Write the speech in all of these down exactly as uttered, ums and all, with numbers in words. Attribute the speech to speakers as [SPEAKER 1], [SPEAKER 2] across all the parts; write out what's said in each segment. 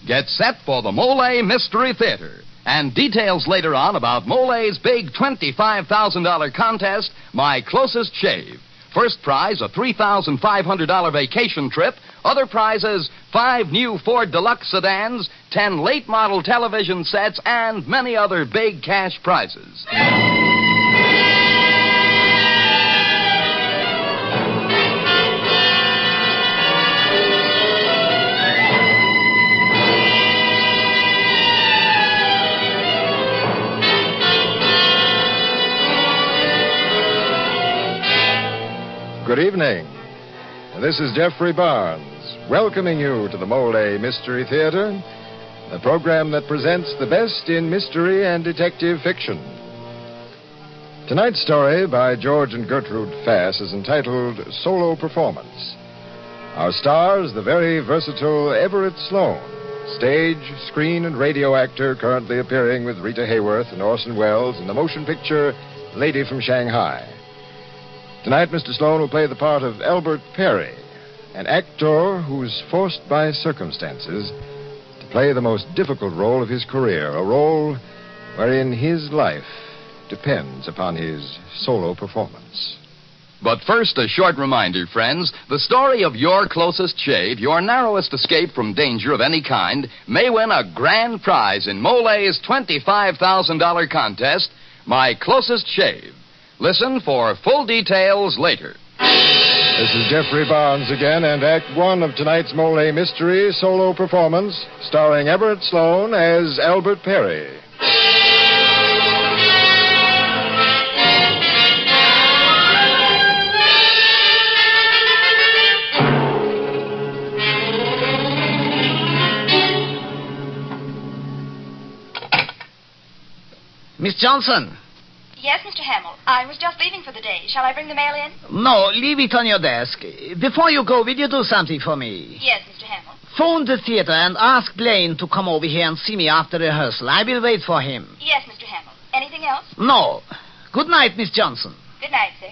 [SPEAKER 1] Get set for the Mole Mystery Theater. And details later on about Mole's big twenty-five thousand dollars contest, My Closest Shave. First prize, a three thousand five hundred dollars vacation trip. Other prizes, five new Ford Deluxe sedans, ten late model television sets, and many other big cash prizes.
[SPEAKER 2] Good evening. This is Jeffrey Barnes, welcoming you to the Mole Mystery Theater, the program that presents the best in mystery and detective fiction. Tonight's story by George and Gertrude Fass is entitled Solo Performance. Our stars, the very versatile Everett Sloane, stage, screen, and radio actor currently appearing with Rita Hayworth and Orson Welles in the motion picture Lady from Shanghai. Tonight, Mister Sloane will play the part of Albert Perry, an actor who's forced by circumstances to play the most difficult role of his career, a role wherein his life depends upon his solo performance.
[SPEAKER 1] But first, a short reminder, friends. The story of Your Closest Shave, your narrowest escape from danger of any kind, may win a grand prize in Mole's twenty-five thousand dollars contest, My Closest Shave. Listen for full details later.
[SPEAKER 2] This is Jeffrey Barnes again, and Act One of tonight's Mole Mystery solo performance, starring Everett Sloane as Albert Perry.
[SPEAKER 3] Miss Johnson.
[SPEAKER 4] Yes, Mister Hamill. I was just leaving for the day. Shall I bring the mail in?
[SPEAKER 3] No, leave it on your desk. Before you go, will you do something for me?
[SPEAKER 4] Yes, Mister Hamill.
[SPEAKER 3] Phone the theater and ask Blaine to come over here and see me after rehearsal. I will wait for him.
[SPEAKER 4] Yes, Mister Hamill. Anything else?
[SPEAKER 3] No. Good night, Miss Johnson.
[SPEAKER 4] Good night, sir.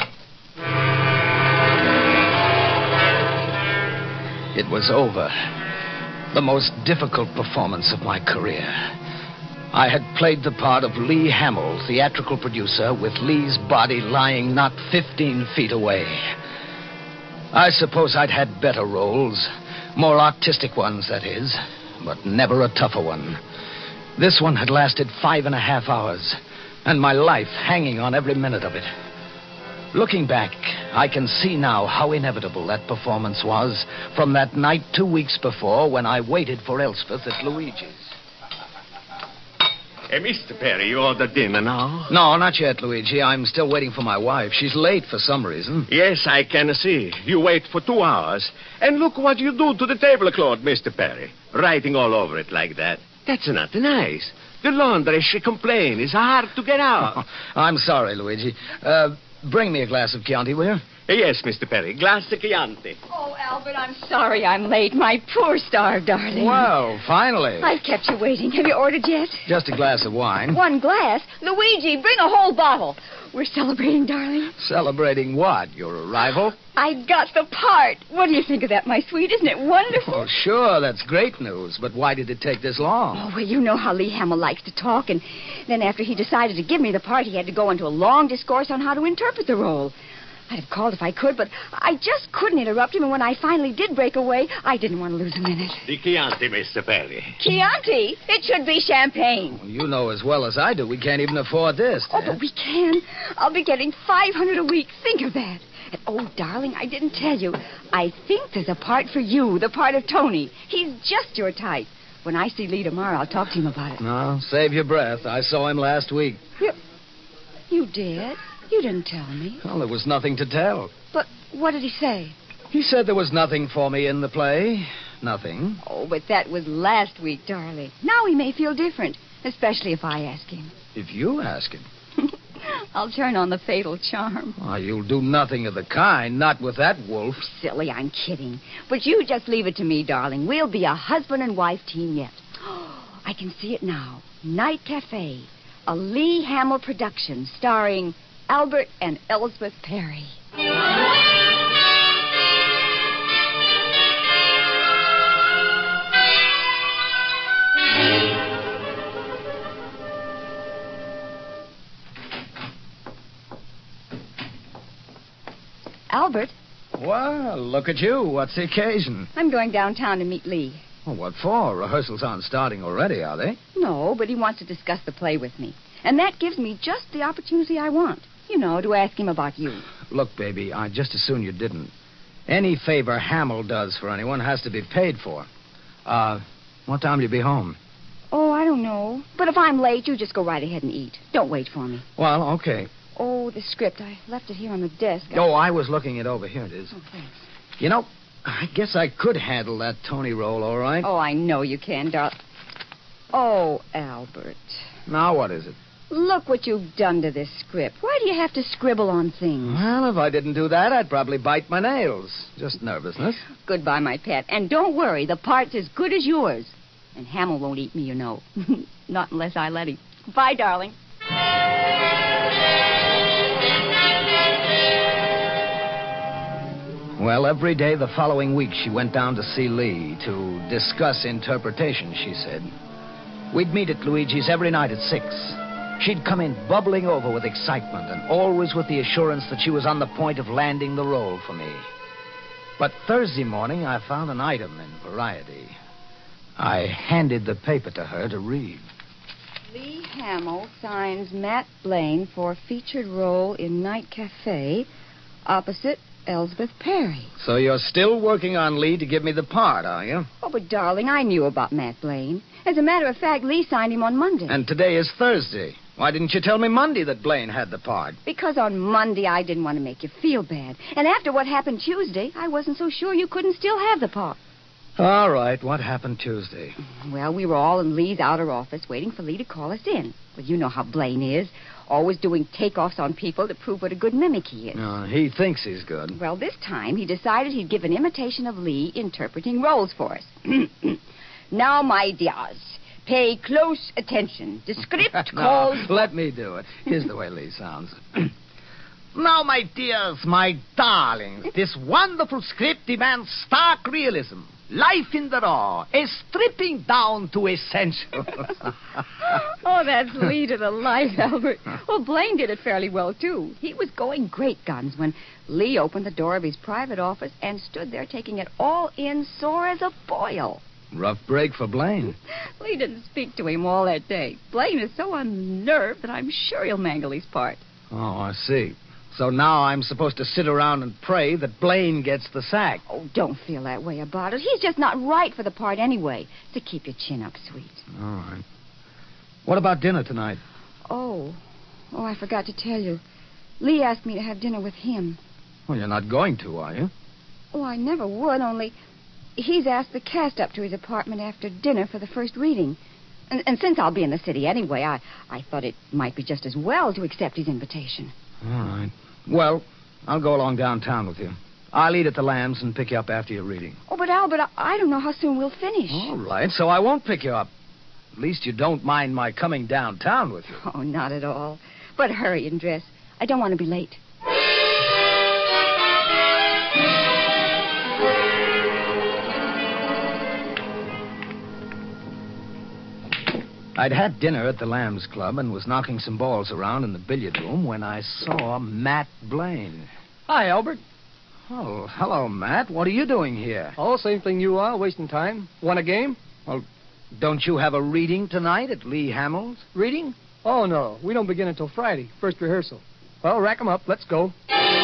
[SPEAKER 3] It was over. The most difficult performance of my career. I had played the part of Lee Hamill, theatrical producer, with Lee's body lying not fifteen feet away. I suppose I'd had better roles, more artistic ones, that is, but never a tougher one. This one had lasted five and a half hours, and my life hanging on every minute of it. Looking back, I can see now how inevitable that performance was from that night two weeks before when I waited for Elspeth at Luigi's.
[SPEAKER 5] Hey, Mister Perry, you ordered dinner now?
[SPEAKER 3] No, not yet, Luigi. I'm still waiting for my wife. She's late for some reason.
[SPEAKER 5] Yes, I can see. You wait for two hours. And look what you do to the tablecloth, Mister Perry. Writing all over it like that. That's not nice. The laundry, she complains, is hard to get out.
[SPEAKER 3] I'm sorry, Luigi. Uh, bring me a glass of Chianti, will you?
[SPEAKER 5] Yes, Mister Perry. Glass de Chianti.
[SPEAKER 6] Oh, Albert, I'm sorry I'm late. My poor starved darling.
[SPEAKER 3] Well, finally.
[SPEAKER 6] I've kept you waiting. Have you ordered yet?
[SPEAKER 3] Just a glass of wine.
[SPEAKER 6] One glass? Luigi, bring a whole bottle. We're celebrating, darling.
[SPEAKER 3] Celebrating what? Your arrival?
[SPEAKER 6] I got the part. What do you think of that, my sweet? Isn't it wonderful?
[SPEAKER 3] Oh, sure, that's great news. But why did it take this long?
[SPEAKER 6] Oh, well, you know how Lee Hamill likes to talk. And then after he decided to give me the part, he had to go into a long discourse on how to interpret the role. I'd have called if I could, but I just couldn't interrupt him, and when I finally did break away, I didn't want to lose a minute.
[SPEAKER 5] The Chianti, Mister Perry.
[SPEAKER 6] Chianti? It should be champagne.
[SPEAKER 3] Well, you know as well as I do we can't even afford this.
[SPEAKER 6] Oh,
[SPEAKER 3] Dad.
[SPEAKER 6] but we can. I'll be getting five hundred a week. Think of that. And, oh, darling, I didn't tell you. I think there's a part for you, the part of Tony. He's just your type. When I see Lee tomorrow, I'll talk to him about it.
[SPEAKER 3] No, save your breath. I saw him last week.
[SPEAKER 6] You, you did? You didn't tell me.
[SPEAKER 3] Well, there was nothing to tell.
[SPEAKER 6] But what did he say?
[SPEAKER 3] He said there was nothing for me in the play. Nothing.
[SPEAKER 6] Oh, but that was last week, darling. Now he may feel different, especially if I ask him.
[SPEAKER 3] If you ask him.
[SPEAKER 6] I'll turn on the fatal charm.
[SPEAKER 3] Why, you'll do nothing of the kind. Not with that wolf.
[SPEAKER 6] Silly, I'm kidding. But you just leave it to me, darling. We'll be a husband and wife team yet. I can see it now. Night Cafe. A Lee Hamill production starring Albert and Elspeth Perry.
[SPEAKER 3] Well, look at you. What's the occasion?
[SPEAKER 6] I'm going downtown to meet Lee.
[SPEAKER 3] Well, what for? Rehearsals aren't starting already, are they?
[SPEAKER 6] No, but he wants to discuss the play with me. And that gives me just the opportunity I want. You know, to ask him about you.
[SPEAKER 3] Look, baby, I'd just as soon you didn't. Any favor Hamill does for anyone has to be paid for. Uh, what time will you be home?
[SPEAKER 6] Oh, I don't know. But if I'm late, you just go right ahead and eat. Don't wait for me.
[SPEAKER 3] Well, okay.
[SPEAKER 6] Oh, the script. I left it here on the desk. I...
[SPEAKER 3] Oh, I was looking it over. Here it is.
[SPEAKER 6] Oh, thanks.
[SPEAKER 3] You know, I guess I could handle that Tony role, all right.
[SPEAKER 6] Oh, I know you can, darling. Oh, Albert.
[SPEAKER 3] Now what is it?
[SPEAKER 6] Look what you've done to this script. Why do you have to scribble on things?
[SPEAKER 3] Well, if I didn't do that, I'd probably bite my nails. Just nervousness.
[SPEAKER 6] Goodbye, my pet. And don't worry, the part's as good as yours. And Hamill won't eat me, you know. Not unless I let him. Bye, darling.
[SPEAKER 3] Well, every day the following week she went down to see Lee to discuss interpretation, she said. We'd meet at Luigi's every night at six. She'd come in bubbling over with excitement and always with the assurance that she was on the point of landing the role for me. But Thursday morning I found an item in Variety. I handed the paper to her to read.
[SPEAKER 6] Lee Hamill signs Matt Blaine for featured role in Night Cafe opposite Elsbeth Perry.
[SPEAKER 3] So you're still working on Lee to give me the part, are you?
[SPEAKER 6] Oh, but darling, I knew about Matt Blaine. As a matter of fact, Lee signed him on Monday.
[SPEAKER 3] And today is Thursday. Why didn't you tell me Monday that Blaine had the part?
[SPEAKER 6] Because on Monday I didn't want to make you feel bad. And after what happened Tuesday, I wasn't so sure you couldn't still have the part.
[SPEAKER 3] All right, what happened Tuesday?
[SPEAKER 6] Well, we were all in Lee's outer office waiting for Lee to call us in. Well, you know how Blaine is. Always doing takeoffs on people to prove what a good mimic he is.
[SPEAKER 3] No, he thinks he's good.
[SPEAKER 6] Well, this time he decided he'd give an imitation of Lee interpreting roles for us. Now, my dears, pay close attention. The script
[SPEAKER 3] no,
[SPEAKER 6] calls...
[SPEAKER 3] let me do it. Here's the way Lee sounds. Now, my dears, my darlings, this wonderful script demands stark realism. Life in the raw, a stripping down to essentials.
[SPEAKER 6] Oh, that's Lee to the life, Albert. Well, Blaine did it fairly well, too. He was going great guns when Lee opened the door of his private office and stood there taking it all in sore as a boil.
[SPEAKER 3] Rough break for Blaine.
[SPEAKER 6] Lee didn't speak to him all that day. Blaine is so unnerved that I'm sure he'll mangle his part.
[SPEAKER 3] Oh, I see. So now I'm supposed to sit around and pray that Blaine gets the sack.
[SPEAKER 6] Oh, don't feel that way about it. He's just not right for the part anyway. So keep your chin up, sweet.
[SPEAKER 3] All right. What about dinner tonight?
[SPEAKER 6] Oh. Oh, I forgot to tell you. Lee asked me to have dinner with him.
[SPEAKER 3] Well, you're not going to, are you?
[SPEAKER 6] Oh, I never would, only he's asked the cast up to his apartment after dinner for the first reading. And, and since I'll be in the city anyway, I, I thought it might be just as well to accept his invitation.
[SPEAKER 3] All right. Well, I'll go along downtown with you. I'll eat at the Lambs and pick you up after your reading.
[SPEAKER 6] Oh, but Albert, I, I don't know how soon we'll finish.
[SPEAKER 3] All right, so I won't pick you up. At least you don't mind my coming downtown with you.
[SPEAKER 6] Oh, not at all. But hurry and dress. I don't want to be late.
[SPEAKER 3] I'd had dinner at the Lambs Club and was knocking some balls around in the billiard room when I saw Matt Blaine.
[SPEAKER 7] Hi, Albert.
[SPEAKER 3] Oh, hello, Matt. What are you doing here?
[SPEAKER 7] Oh, same thing you are, wasting time. Want a game?
[SPEAKER 3] Well, don't you have a reading tonight at Lee Hamill's?
[SPEAKER 7] Reading? Oh, no. We don't begin until Friday, first rehearsal. Well, rack 'em up. Let's go.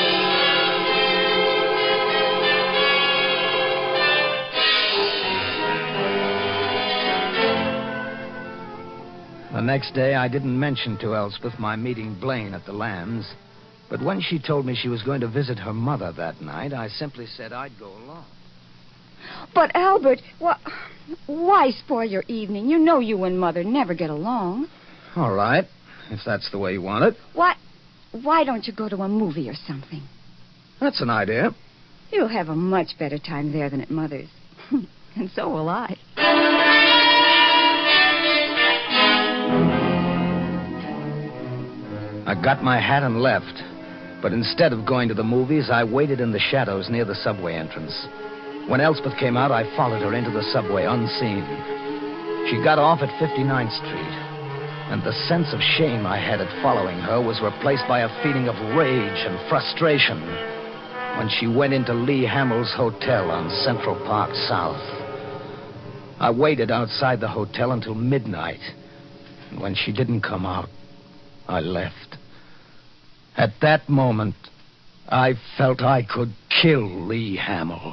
[SPEAKER 3] The next day, I didn't mention to Elspeth my meeting Blaine at the Lambs. But when she told me she was going to visit her mother that night, I simply said I'd go along.
[SPEAKER 6] But, Albert, wh- why spoil your evening? You know you and Mother never get along.
[SPEAKER 3] All right, if that's the way you want it.
[SPEAKER 6] Why, why don't you go to a movie or something?
[SPEAKER 3] That's an idea.
[SPEAKER 6] You'll have a much better time there than at Mother's. And so will I.
[SPEAKER 3] I got my hat and left. But instead of going to the movies, I waited in the shadows near the subway entrance. When Elspeth came out, I followed her into the subway unseen. She got off at fifty-ninth Street, and the sense of shame I had at following her was replaced by a feeling of rage and frustration. when she went into Lee Hamill's hotel on Central Park South. I waited outside the hotel until midnight. And when she didn't come out, I left. At that moment, I felt I could kill Lee Hamill.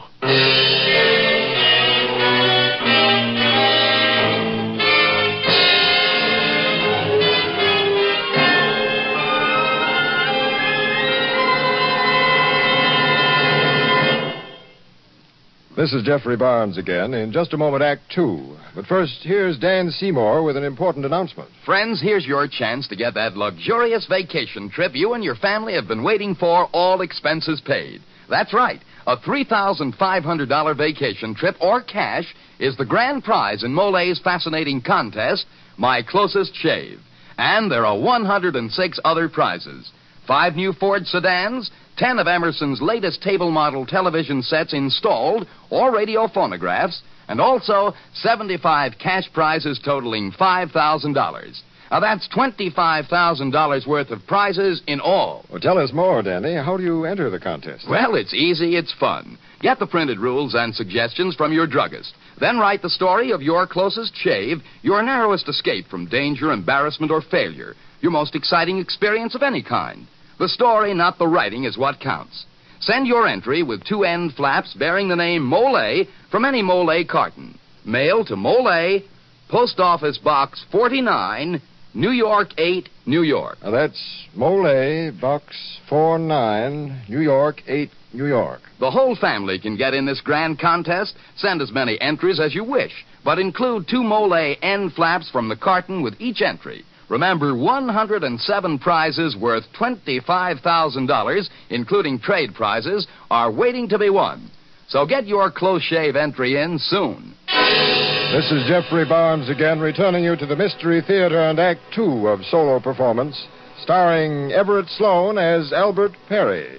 [SPEAKER 2] This is Jeffrey Barnes again. In just a moment, Act Two. But first, here's Dan Seymour with an important announcement.
[SPEAKER 1] Friends, here's your chance to get that luxurious vacation trip you and your family have been waiting for, all expenses paid. That's right. A three thousand five hundred dollars vacation trip or cash is the grand prize in Molay's fascinating contest, My Closest Shave. And there are one hundred six other prizes. Five new Ford sedans, ten of Emerson's latest table model television sets installed, or radio phonographs, and also seventy-five cash prizes totaling five thousand dollars. Now, that's twenty-five thousand dollars worth of prizes in all.
[SPEAKER 2] Well, tell us more, Danny. How do you enter the contest?
[SPEAKER 1] Well, it's easy, it's fun. Get the printed rules and suggestions from your druggist. Then write the story of your closest shave, your narrowest escape from danger, embarrassment, or failure, your most exciting experience of any kind. The story, not the writing, is what counts. Send your entry with two end flaps bearing the name Molay from any Molay carton. Mail to Molay, Post Office Box forty-nine, New York eight, New York.
[SPEAKER 2] Now, that's Molay, Box forty-nine, New York eight, New York.
[SPEAKER 1] The whole family can get in this grand contest. Send as many entries as you wish, but include two Molay end flaps from the carton with each entry. Remember, one hundred seven prizes worth twenty-five thousand dollars, including trade prizes, are waiting to be won. So get your close shave entry in soon.
[SPEAKER 2] This is Jeffrey Barnes again, returning you to the Mystery Theater and Act Two of Solo Performance, starring Everett Sloane as Albert Perry.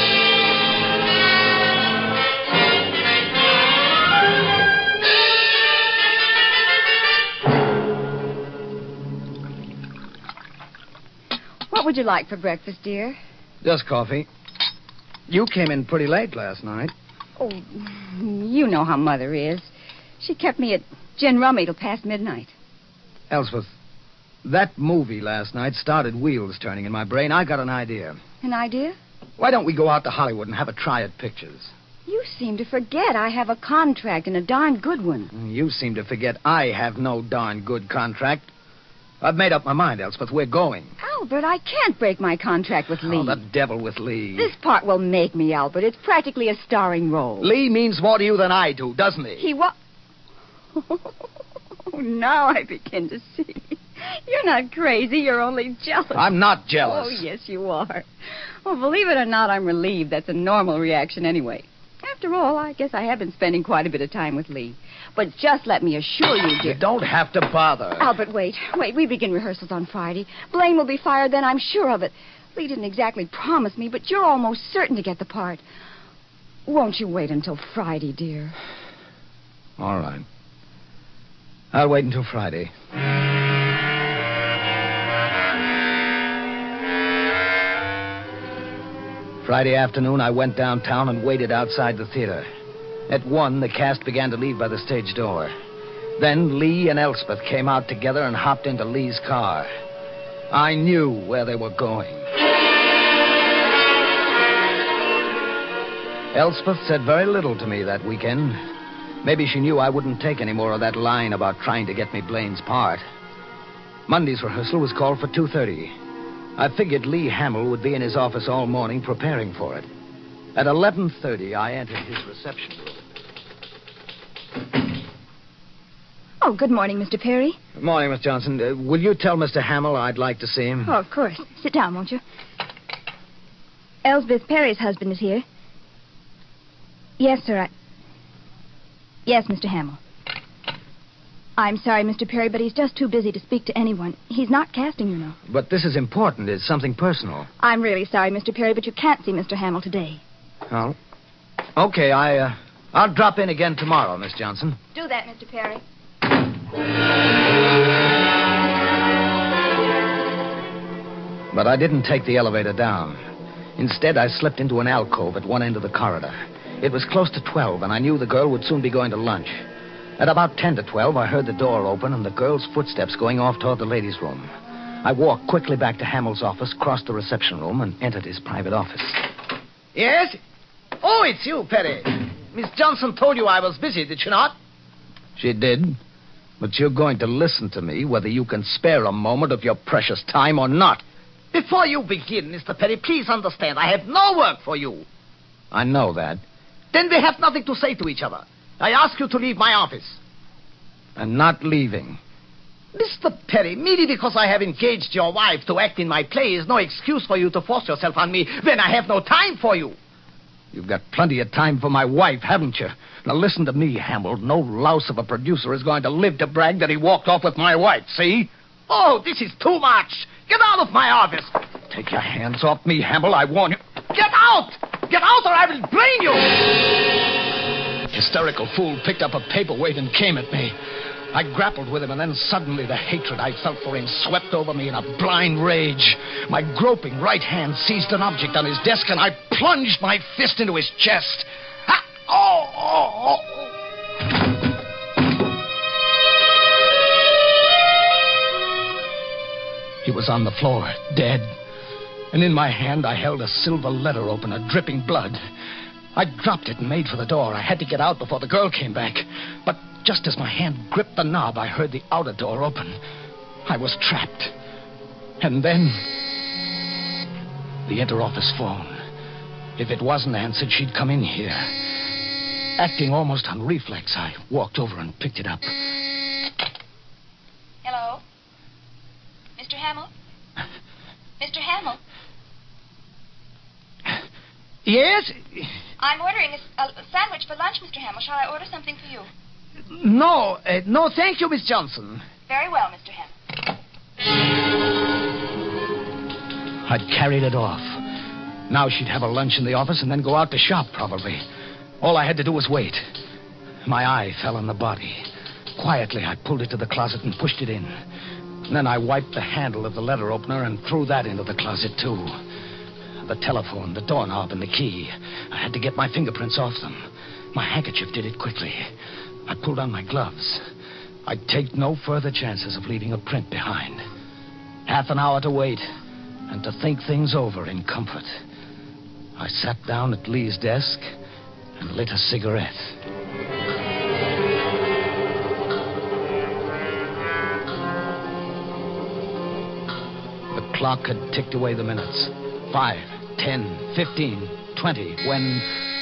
[SPEAKER 6] What would you like for breakfast, dear?
[SPEAKER 3] Just coffee. You came in pretty late last night.
[SPEAKER 6] Oh, you know how Mother is. She kept me at gin rummy till past midnight.
[SPEAKER 3] Elspeth, that movie last night started wheels turning in my brain. I got an idea.
[SPEAKER 6] An idea?
[SPEAKER 3] Why don't we go out to Hollywood and have a try at pictures?
[SPEAKER 6] You seem to forget I have a contract, and a darn good one.
[SPEAKER 3] You seem to forget I have no darn good contract. I've made up my mind, Elspeth. We're going.
[SPEAKER 6] Albert, I can't break my contract with Lee.
[SPEAKER 3] Oh, the devil with Lee.
[SPEAKER 6] This part will make me, Albert. It's practically a starring role.
[SPEAKER 3] Lee means more to you than I do, doesn't he?
[SPEAKER 6] He what? Oh, now I begin to see. You're not crazy. You're only jealous.
[SPEAKER 3] I'm not jealous.
[SPEAKER 6] Oh, yes, you are. Well, believe it or not, I'm relieved. That's a normal reaction anyway. After all, I guess I have been spending quite a bit of time with Lee. But just let me assure you, dear...
[SPEAKER 3] You don't have to bother.
[SPEAKER 6] Albert, wait. Wait, we begin rehearsals on Friday. Blaine will be fired then, I'm sure of it. Lee didn't exactly promise me, but you're almost certain to get the part. Won't you wait until Friday, dear?
[SPEAKER 3] All right. I'll wait until Friday. Friday afternoon, I went downtown and waited outside the theater. At one, the cast began to leave by the stage door. Then Lee and Elspeth came out together and hopped into Lee's car. I knew where they were going. Elspeth said very little to me that weekend. Maybe she knew I wouldn't take any more of that line about trying to get me Blaine's part. Monday's rehearsal was called for two thirty. I figured Lee Hamill would be in his office all morning preparing for it. At eleven thirty, I entered his reception room.
[SPEAKER 6] Oh, good morning, Mister Perry.
[SPEAKER 3] Good morning, Miss Johnson. Uh, will you tell Mister Hamill I'd like to see him?
[SPEAKER 6] Oh, of course. Sit down, won't you? Elsbeth Perry's husband is here. Yes, sir. I... Yes, Mister Hamill. I'm sorry, Mister Perry, but he's just too busy to speak to anyone. He's not casting, you know.
[SPEAKER 3] But this is important. It's something personal.
[SPEAKER 6] I'm really sorry, Mister Perry, but you can't see Mister Hamill today.
[SPEAKER 3] Oh? Okay, I, uh, I'll drop in again tomorrow, Miss Johnson.
[SPEAKER 6] Do that, Mister Perry.
[SPEAKER 3] But I didn't take the elevator down. Instead, I slipped into an alcove at one end of the corridor. It was close to twelve, and I knew the girl would soon be going to lunch. At about ten to twelve, I heard the door open and the girl's footsteps going off toward the ladies' room. I walked quickly back to Hamill's office, crossed the reception room, and entered his private office.
[SPEAKER 8] Yes? Oh, it's you, Perry. Miss Johnson told you I was busy, did she not?
[SPEAKER 3] She did. But you're going to listen to me whether you can spare a moment of your precious time or not.
[SPEAKER 8] Before you begin, Mister Perry, please understand, I have no work for you.
[SPEAKER 3] I know that.
[SPEAKER 8] Then we have nothing to say to each other. I ask you to leave my office.
[SPEAKER 3] I'm not leaving.
[SPEAKER 8] Mister Perry, merely because I have engaged your wife to act in my play is no excuse for you to force yourself on me when I have no time for you.
[SPEAKER 3] You've got plenty of time for my wife, haven't you? Now listen to me, Hamill. No louse of a producer is going to live to brag that he walked off with my wife, see?
[SPEAKER 8] Oh, this is too much. Get out of my office.
[SPEAKER 3] Take your hands off me, Hamill. I warn you.
[SPEAKER 8] Get out! Get out or I will brain you!
[SPEAKER 3] Hysterical fool picked up a paperweight and came at me. I grappled with him, and then suddenly the hatred I felt for him swept over me in a blind rage. My groping right hand seized an object on his desk, and I plunged my fist into his chest. Ah! Oh, oh, oh. He was on the floor, dead. And in my hand, I held a silver letter opener, dripping blood. I dropped it and made for the door. I had to get out before the girl came back. But just as my hand gripped the knob, I heard the outer door open. I was trapped. And then the inter-office phone. If it wasn't answered, she'd come in here. Acting almost on reflex, I walked over and picked it up.
[SPEAKER 4] Hello? Mister Hamill? Mister Hamill?
[SPEAKER 8] Yes?
[SPEAKER 4] I'm ordering a, a sandwich for lunch, Mister Hamill. Shall I order something for you?
[SPEAKER 8] No, uh, no, thank you, Miss Johnson.
[SPEAKER 4] Very well, Mister Hamill.
[SPEAKER 3] I'd carried it off. Now she'd have her lunch in the office and then go out to shop, probably. All I had to do was wait. My eye fell on the body. Quietly, I pulled it to the closet and pushed it in. And then I wiped the handle of the letter opener and threw that into the closet, too. The telephone, the doorknob, and the key. I had to get my fingerprints off them. My handkerchief did it quickly. I pulled on my gloves. I'd take no further chances of leaving a print behind. Half an hour to wait, and to think things over in comfort. I sat down at Lee's desk and lit a cigarette. The clock had ticked away the minutes. Five, ten, fifteen, twenty, when...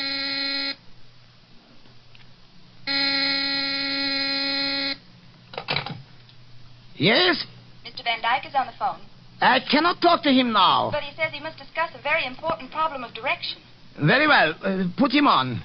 [SPEAKER 8] Yes?
[SPEAKER 4] Mister Van Dyke is on the phone.
[SPEAKER 8] I cannot talk to him now.
[SPEAKER 4] But he says he must discuss a very important problem of direction.
[SPEAKER 8] Very well. Uh, put him on.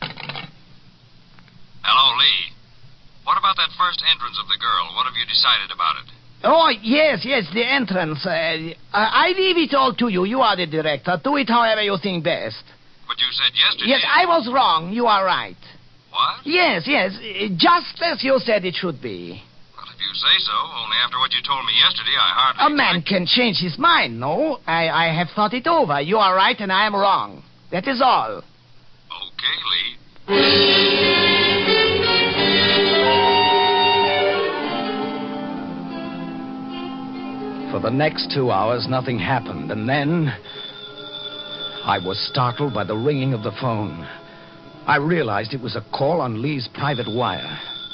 [SPEAKER 9] Hello, Lee. What about that first entrance of the girl? What have you decided about it?
[SPEAKER 8] Oh, yes, yes, the entrance. Uh, I leave it all to you. You are the director. Do it however you think best.
[SPEAKER 9] But you said yesterday...
[SPEAKER 8] Yes, I was wrong. You are right.
[SPEAKER 9] What?
[SPEAKER 8] Yes, yes, uh, just as you said it should be.
[SPEAKER 9] Well, if you say so, only after what you told me yesterday, I hardly...
[SPEAKER 8] A man can change his mind, no? I, I have thought it over. You are right and I am wrong. That is all.
[SPEAKER 9] Okay, Lee.
[SPEAKER 3] For the next two hours, nothing happened. And then I was startled by the ringing of the phone. I realized it was a call on Lee's private wire.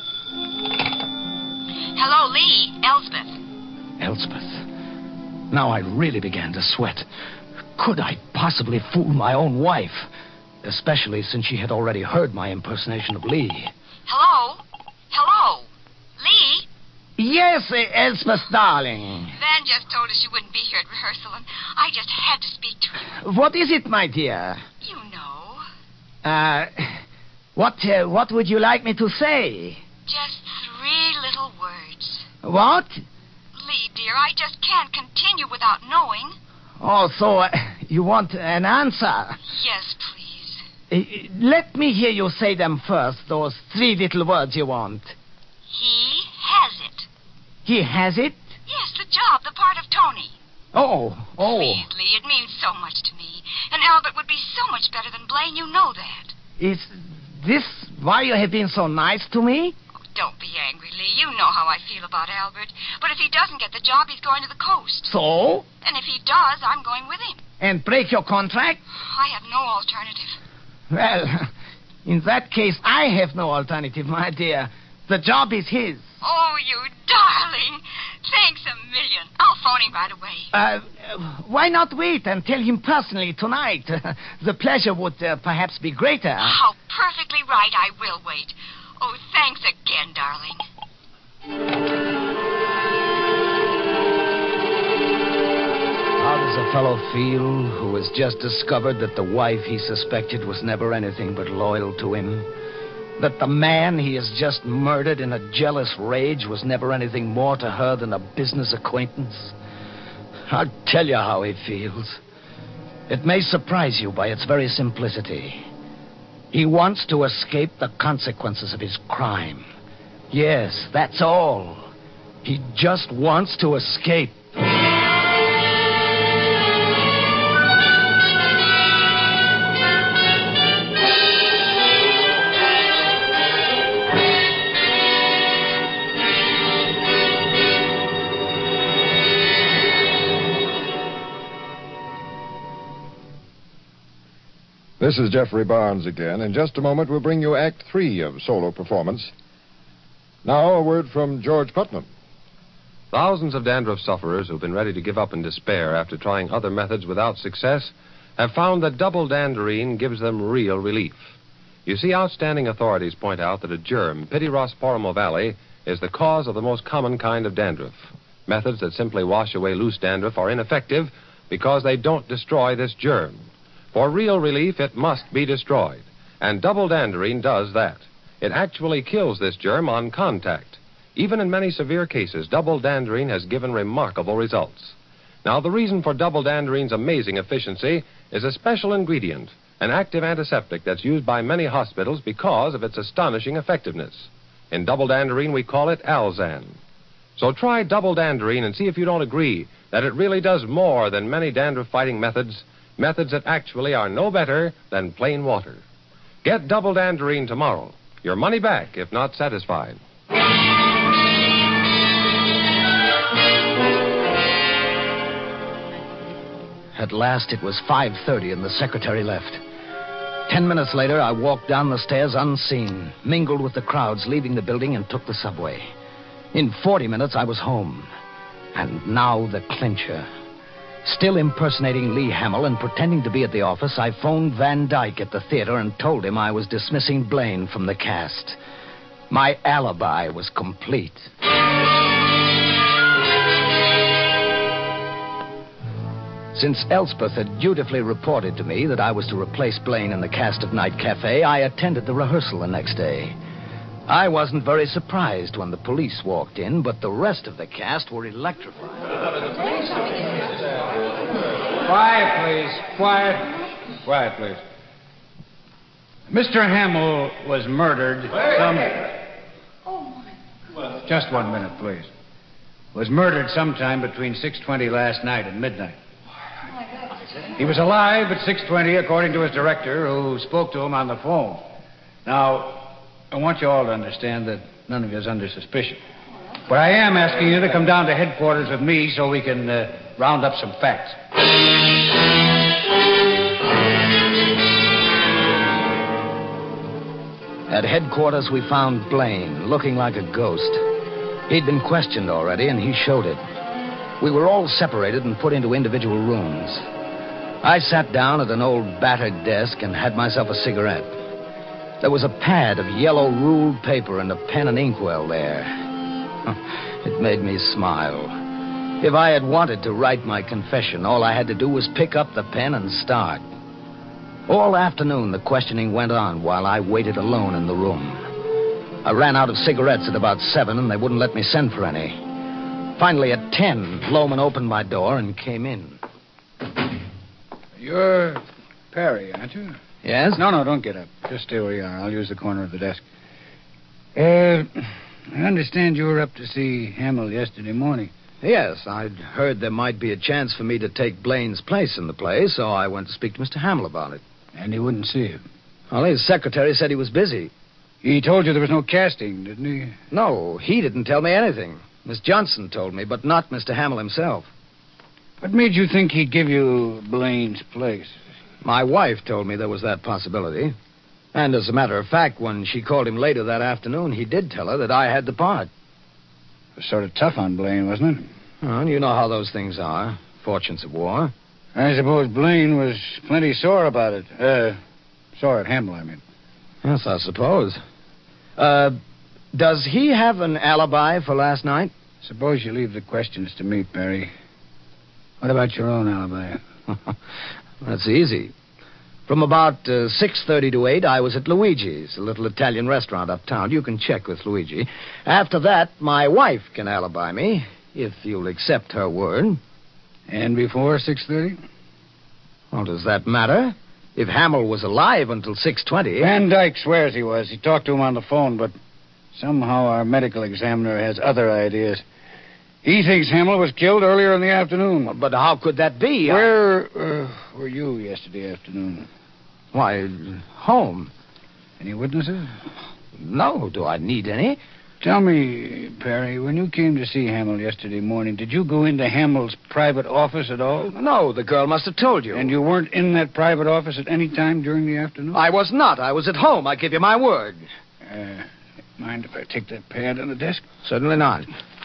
[SPEAKER 4] Hello, Lee. Elspeth.
[SPEAKER 3] Elspeth. Now I really began to sweat. Could I possibly fool my own wife? Especially since she had already heard my impersonation of Lee.
[SPEAKER 4] Hello? Hello? Lee?
[SPEAKER 8] Yes, uh, Elspeth, darling.
[SPEAKER 4] Van just told us you wouldn't be here at rehearsal, and I just had to speak to you.
[SPEAKER 8] What is it, my dear?
[SPEAKER 4] You know.
[SPEAKER 8] Uh, what, uh, what would you like me to say?
[SPEAKER 4] Just three little words.
[SPEAKER 8] What?
[SPEAKER 4] Lee, dear, I just can't continue without knowing.
[SPEAKER 8] Oh, so uh, you want an answer?
[SPEAKER 4] Yes, please.
[SPEAKER 8] Uh, let me hear you say them first, those three little words you want.
[SPEAKER 4] He has it.
[SPEAKER 8] He has it?
[SPEAKER 4] Yes, the job, the part of Tony.
[SPEAKER 8] Oh, oh.
[SPEAKER 4] Please, Lee, it means so much to me. And Albert would be so much better than Blaine. You know that.
[SPEAKER 8] Is this why you have been so nice to me?
[SPEAKER 4] Oh, don't be angry, Lee. You know how I feel about Albert. But if he doesn't get the job, he's going to the coast.
[SPEAKER 8] So?
[SPEAKER 4] And if he does, I'm going with him.
[SPEAKER 8] And break your contract?
[SPEAKER 4] I have no alternative.
[SPEAKER 8] Well, in that case, I have no alternative, my dear. The job is his.
[SPEAKER 4] Oh, you darling. Thanks a million. I'll phone him right away.
[SPEAKER 8] Uh, why not wait and tell him personally tonight? The pleasure would uh, perhaps be greater.
[SPEAKER 4] How perfectly right. I will wait. Oh, thanks again, darling.
[SPEAKER 3] How does a fellow feel who has just discovered that the wife he suspected was never anything but loyal to him? That the man he has just murdered in a jealous rage was never anything more to her than a business acquaintance? I'll tell you how he feels. It may surprise you by its very simplicity. He wants to escape the consequences of his crime. Yes, that's all. He just wants to escape.
[SPEAKER 2] This is Jeffrey Barnes again. In just a moment, we'll bring you Act Three of Solo Performance. Now, a word from George Putnam.
[SPEAKER 10] Thousands of dandruff sufferers who've been ready to give up in despair after trying other methods without success have found that double Danderine gives them real relief. You see, outstanding authorities point out that a germ, Pityrospora ovale, is the cause of the most common kind of dandruff. Methods that simply wash away loose dandruff are ineffective because they don't destroy this germ. For real relief, it must be destroyed. And double Danderine does that. It actually kills this germ on contact. Even in many severe cases, double Danderine has given remarkable results. Now, the reason for double Danderine's amazing efficiency is a special ingredient, an active antiseptic that's used by many hospitals because of its astonishing effectiveness. In double Danderine, we call it Alzan. So try double Danderine and see if you don't agree that it really does more than many dandruff-fighting methods, methods that actually are no better than plain water. Get double Danderine tomorrow. Your money back if not satisfied.
[SPEAKER 3] At last, it was five thirty and the secretary left. Ten minutes later, I walked down the stairs unseen, mingled with the crowds leaving the building, and took the subway. In forty minutes, I was home. And now the clincher. Still impersonating Lee Hamill and pretending to be at the office, I phoned Van Dyke at the theater and told him I was dismissing Blaine from the cast. My alibi was complete. Since Elspeth had dutifully reported to me that I was to replace Blaine in the cast of Night Cafe, I attended the rehearsal the next day. I wasn't very surprised when the police walked in, but the rest of the cast were electrified.
[SPEAKER 11] Quiet, please. Quiet. Quiet, please. Mister Hamill was murdered some...
[SPEAKER 4] Oh, my...
[SPEAKER 11] Just one minute, please. Was murdered sometime between six twenty last night and midnight. He was alive at six twenty, according to his director, who spoke to him on the phone. Now, I want you all to understand that none of you is under suspicion. But I am asking you to come down to headquarters with me so we can uh, round up some facts.
[SPEAKER 3] At headquarters, we found Blaine, looking like a ghost. He'd been questioned already, and he showed it. We were all separated and put into individual rooms. I sat down at an old battered desk and had myself a cigarette. There was a pad of yellow ruled paper and a pen and inkwell there. It made me smile. If I had wanted to write my confession, all I had to do was pick up the pen and start. All afternoon, the questioning went on while I waited alone in the room. I ran out of cigarettes at about seven, and they wouldn't let me send for any. Finally, at ten, Lohman opened my door and came in.
[SPEAKER 11] You're Perry, aren't you?
[SPEAKER 3] Yes?
[SPEAKER 11] No, no, don't get up. Just stay where you are. I'll use the corner of the desk. Uh, I understand you were up to see Hamill yesterday morning.
[SPEAKER 3] Yes, I'd heard there might be a chance for me to take Blaine's place in the play, so I went to speak to Mister Hamill about it.
[SPEAKER 11] And he wouldn't see you?
[SPEAKER 3] Well, his secretary said he was busy.
[SPEAKER 11] He told you there was no casting, didn't he?
[SPEAKER 3] No, he didn't tell me anything. Miss Johnson told me, but not Mister Hamill himself.
[SPEAKER 11] What made you think he'd give you Blaine's place?
[SPEAKER 3] My wife told me there was that possibility. And as a matter of fact, when she called him later that afternoon, he did tell her that I had the part.
[SPEAKER 11] It was sort of tough on Blaine, wasn't it?
[SPEAKER 3] Well, you know how those things are. Fortunes of war.
[SPEAKER 11] I suppose Blaine was plenty sore about it. Uh, sore at Hamill, I mean.
[SPEAKER 3] Yes, I suppose. Uh, does he have an alibi for last night?
[SPEAKER 11] Suppose you leave the questions to me, Perry. What about your own alibi?
[SPEAKER 3] That's easy. From about uh, six thirty to eight, I was at Luigi's, a little Italian restaurant uptown. You can check with Luigi. After that, my wife can alibi me, if you'll accept her word.
[SPEAKER 11] And before six thirty?
[SPEAKER 3] Well, does that matter? If Hamill was alive until six twenty...
[SPEAKER 11] Van Dyke swears he was. He talked to him on the phone, but somehow our medical examiner has other ideas. He thinks Hamill was killed earlier in the afternoon.
[SPEAKER 3] But how could that be?
[SPEAKER 11] Where uh, were you yesterday afternoon?
[SPEAKER 3] Why, home.
[SPEAKER 11] Any witnesses?
[SPEAKER 3] No. Do I need any?
[SPEAKER 11] Tell me, Perry, when you came to see Hamill yesterday morning, did you go into Hamill's private office at all?
[SPEAKER 3] No, the girl must have told you.
[SPEAKER 11] And you weren't in that private office at any time during the afternoon?
[SPEAKER 3] I was not. I was at home. I give you my word.
[SPEAKER 11] Uh, mind if I take that pad on the desk?
[SPEAKER 3] Certainly not.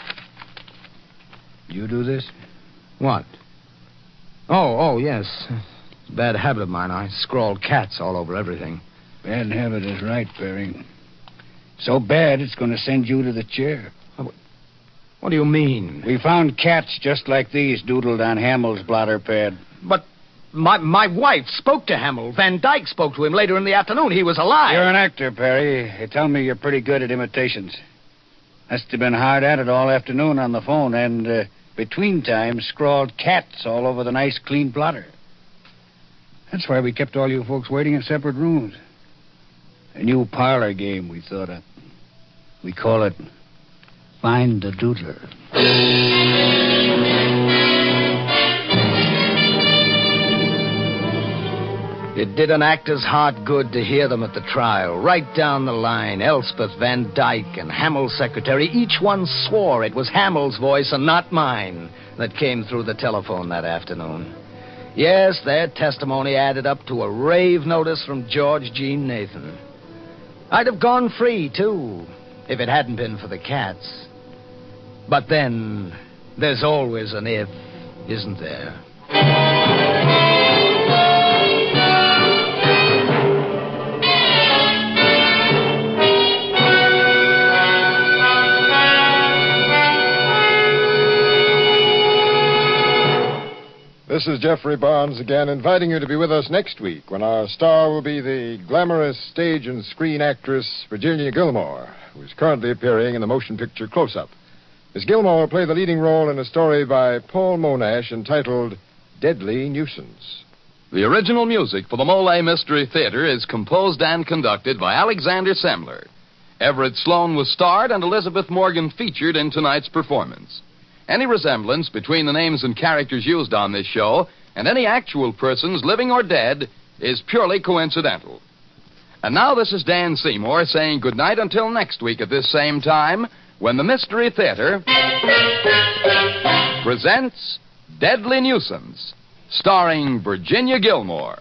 [SPEAKER 11] You do this?
[SPEAKER 3] What? Oh, oh, yes. It's a bad habit of mine. I scrawl cats all over everything.
[SPEAKER 11] Bad habit is right, Perry. So bad, it's going to send you to the chair.
[SPEAKER 3] What do you mean?
[SPEAKER 11] We found cats just like these doodled on Hamill's blotter pad.
[SPEAKER 3] But my my wife spoke to Hamill. Van Dyke spoke to him later in the afternoon. He was alive.
[SPEAKER 11] You're an actor, Perry. They tell me you're pretty good at imitations. Must have been hard at it all afternoon on the phone, and uh, between times scrawled cats all over the nice, clean blotter. That's why we kept all you folks waiting in separate rooms. A new parlor game we thought of. We call it Find the Doodler.
[SPEAKER 3] It did an actor's heart good to hear them at the trial. Right down the line, Elspeth Van Dyke and Hamill's secretary, each one swore it was Hamill's voice and not mine that came through the telephone that afternoon. Yes, their testimony added up to a rave notice from George Jean Nathan. I'd have gone free, too, if it hadn't been for the cats. But then, there's always an if, isn't there?
[SPEAKER 2] This is Jeffrey Barnes again, inviting you to be with us next week when our star will be the glamorous stage and screen actress Virginia Gilmore, who is currently appearing in the motion picture Close-Up. Miss Gilmore will play the leading role in a story by Paul Monash entitled Deadly Nuisance.
[SPEAKER 1] The original music for the Mole Mystery Theater is composed and conducted by Alexander Semler. Everett Sloan was starred and Elizabeth Morgan featured in tonight's performance. Any resemblance between the names and characters used on this show and any actual persons, living or dead, is purely coincidental. And now this is Dan Seymour saying goodnight until next week at this same time when the Mystery Theater presents Deadly Nuisance, starring Virginia Gilmore.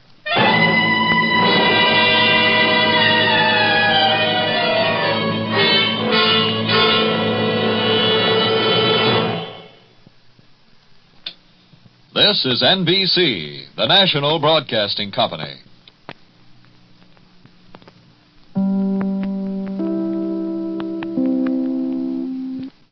[SPEAKER 12] This is N B C, the national broadcasting company.